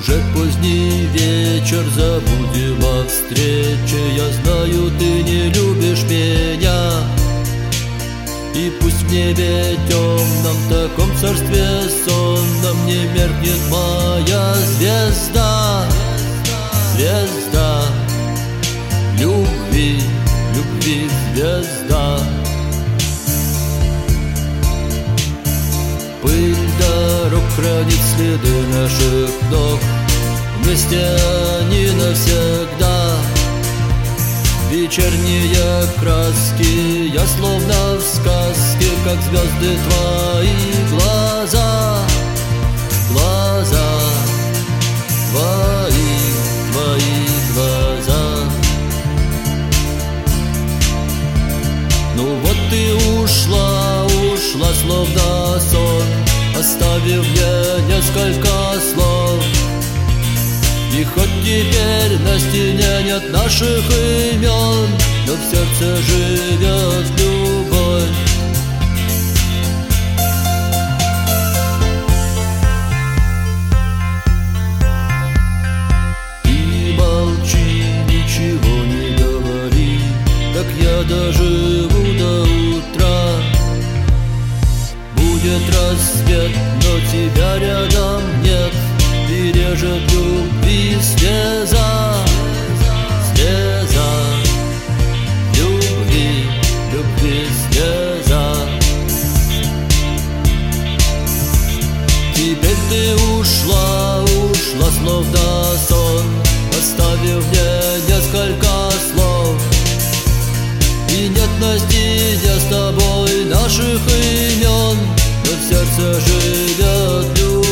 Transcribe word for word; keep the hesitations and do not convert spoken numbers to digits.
Уже поздний вечер, забудем о встрече. Я знаю, ты не любишь меня, и пусть в небе темном, таком царстве сонном, не меркнет моя звезда, звезда любви, любви звезда. Пыль дорог хранит следы наших ног, вместе они навсегда. Вечерние краски, я словно в сказке, как звезды твои глаза, глаза твои, твои глаза. Ну вот ты ушла, ушла словно сон, оставив мне несколько слов. И хоть теперь на стене нет наших имен, но в сердце живет любовь. И молчи, ничего не говори, так я доживу до утра. Будет рассвет, но тебя рядом нет, и режет любви слеза, слеза любви, любви слеза. Теперь ты ушла, ушла словно сон, оставив мне несколько слов. И нет на стене с тобой наших имен, но в сердце живет любовь.